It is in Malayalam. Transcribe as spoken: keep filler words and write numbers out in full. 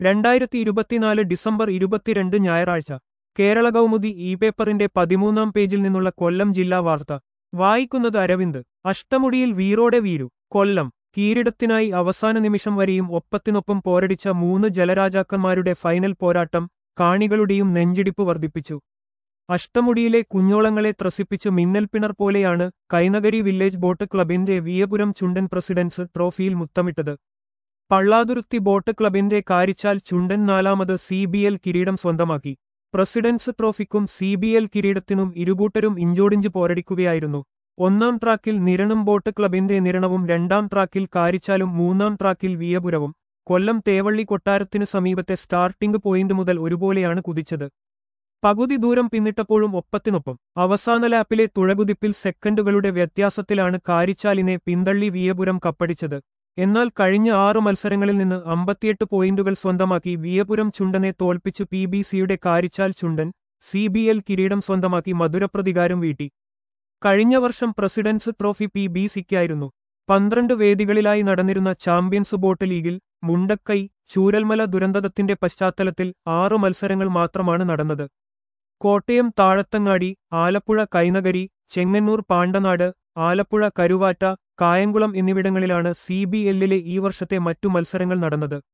രണ്ടായിരത്തി ഇരുപത്തിനാല് ഡിസംബർ ഇരുപത്തിരണ്ട് ഞായറാഴ്ച കേരള കൗമുദി ഇ പേപ്പറിന്റെ പതിമൂന്നാം പേജിൽ നിന്നുള്ള കൊല്ലം ജില്ലാ വാർത്ത വായിക്കുന്നത് അരവിന്ദ്. അഷ്ടമുടിയിൽ വീറോടെ വീരു. കൊല്ലം. കിരീടത്തിനായി അവസാന നിമിഷം വരെയും ഒപ്പത്തിനൊപ്പം പോരടിച്ച മൂന്ന് ജലരാജാക്കന്മാരുടെ ഫൈനൽ പോരാട്ടം കാണികളുടെയും നെഞ്ചിടിപ്പ് വർദ്ധിപ്പിച്ചു. അഷ്ടമുടിയിലെ കുഞ്ഞോളങ്ങളെ ത്രസിപ്പിച്ച് മിന്നൽപ്പിണർ പോലെയാണ് കൈനകരി വില്ലേജ് ബോട്ട് ക്ലബിന്റെ വിയപുരം ചുണ്ടൻ പ്രസിഡൻസ് ട്രോഫിയിൽ മുത്തമിട്ടത്. പള്ളാതുരുത്തി ബോട്ട് ക്ലബിന്റെ കാരിച്ചാൽ ചുണ്ടൻ നാലാമത് സി ബി എൽ കിരീടം സ്വന്തമാക്കി. പ്രസിഡൻസ് ട്രോഫിക്കും സി ബി എൽ കിരീടത്തിനും ഇരുകൂട്ടരും ഇഞ്ചോടിഞ്ച് പോരടിക്കുകയായിരുന്നു. ഒന്നാം ട്രാക്കിൽ നിരണം ബോട്ട് ക്ലബിന്റെ നിരണവും രണ്ടാം ട്രാക്കിൽ കാരിച്ചാലും മൂന്നാം ട്രാക്കിൽ വിയപുരവും. കൊല്ലം തേവള്ളി കൊട്ടാരത്തിനു സമീപത്തെ സ്റ്റാർട്ടിംഗ് പോയിന്റ് മുതൽ ഒരുപോലെയാണ് കുതിച്ചത്. പകുതി ദൂരം പിന്നിട്ടപ്പോഴും ഒപ്പത്തിനൊപ്പം. അവസാന ലാപ്പിലെ തുഴകുതിപ്പിൽ സെക്കൻഡുകളുടെ വ്യത്യാസത്തിലാണ് കാരിച്ചാലിനെ പിന്തള്ളി വിയപുരം കപ്പടിച്ചത്. എന്നാൽ കഴിഞ്ഞ ആറു മത്സരങ്ങളിൽ നിന്ന് അമ്പത്തിയെട്ട് പോയിന്റുകൾ സ്വന്തമാക്കി വിയപുരം ചുണ്ടനെ തോൽപ്പിച്ച് പി ബി സിയുടെ Karichal Chundan C B L കിരീടം സ്വന്തമാക്കി മധുരപ്രതികാരം വീട്ടി. കഴിഞ്ഞ വർഷം പ്രസിഡൻസ് ട്രോഫി പി ബി സിക്കായിരുന്നു. പന്ത്രണ്ട് വേദികളിലായി നടന്നിരുന്ന ചാമ്പ്യൻസ് ബോട്ട് ലീഗിൽ മുണ്ടക്കൈ ചൂരൽമല ദുരന്തത്തിന്റെ പശ്ചാത്തലത്തിൽ ആറു മത്സരങ്ങൾ മാത്രമാണ് നടന്നത്. കോട്ടയം താഴത്തങ്ങാടി, ആലപ്പുഴ കൈനകരി, ചെങ്ങന്നൂർ പാണ്ടനാട്, ആലപ്പുഴ കരുവാറ്റ, കായംകുളം എന്നിവിടങ്ങളിലാണ് സി ബി എല്ലിലെ ഈ വർഷത്തെ മറ്റു മത്സരങ്ങൾ നടന്നത്.